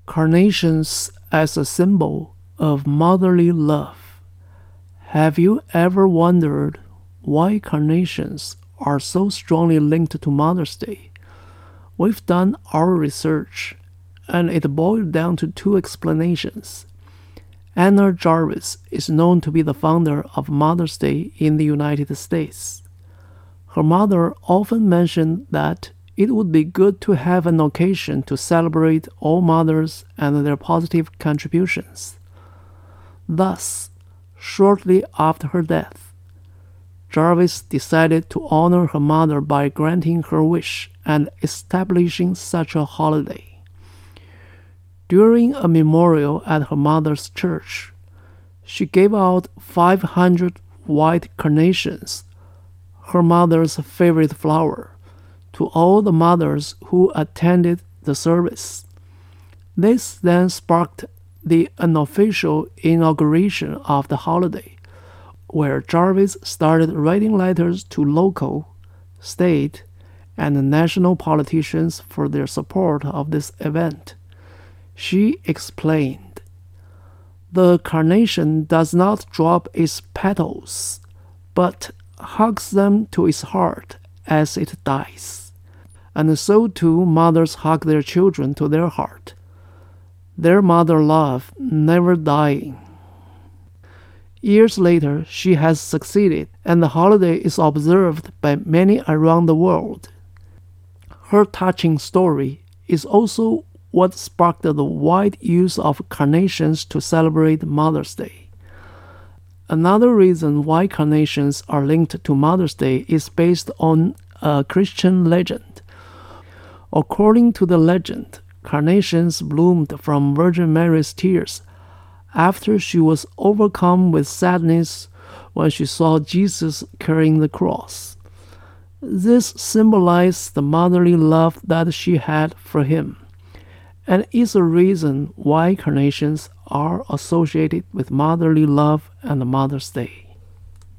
Carnations as a symbol of motherly love. Have you ever wondered why carnations are so strongly linked to Mother's Day? We've done our research, and it boiled down to two explanations. Anna Jarvis is known to be the founder of Mother's Day in the United States. Her mother often mentioned that it would be good to have an occasion to celebrate all mothers and their positive contributions. Thus, shortly after her death, Jarvis decided to honor her mother by granting her wish and establishing such a holiday. During a memorial at her mother's church, she gave out 500 white carnations, her mother's favorite flower, to all the mothers who attended the service. This then sparked the unofficial inauguration of the holiday, where Jarvis started writing letters to local, state, and national politicians for their support of this event. She explained, "The carnation does not drop its petals, but hugs them to its heart as it dies. And so too mothers hug their children to their heart, their mother love never dying." Years later, she has succeeded, and the holiday is observed by many around the world. Her touching story is also what sparked the wide use of carnations to celebrate Mother's Day. Another reason why carnations are linked to Mother's Day is based on a Christian legend. According to the legend, carnations bloomed from Virgin Mary's tears after she was overcome with sadness when she saw Jesus carrying the cross. This symbolized the motherly love that she had for him, and is a reason why carnations are associated with motherly love and Mother's Day.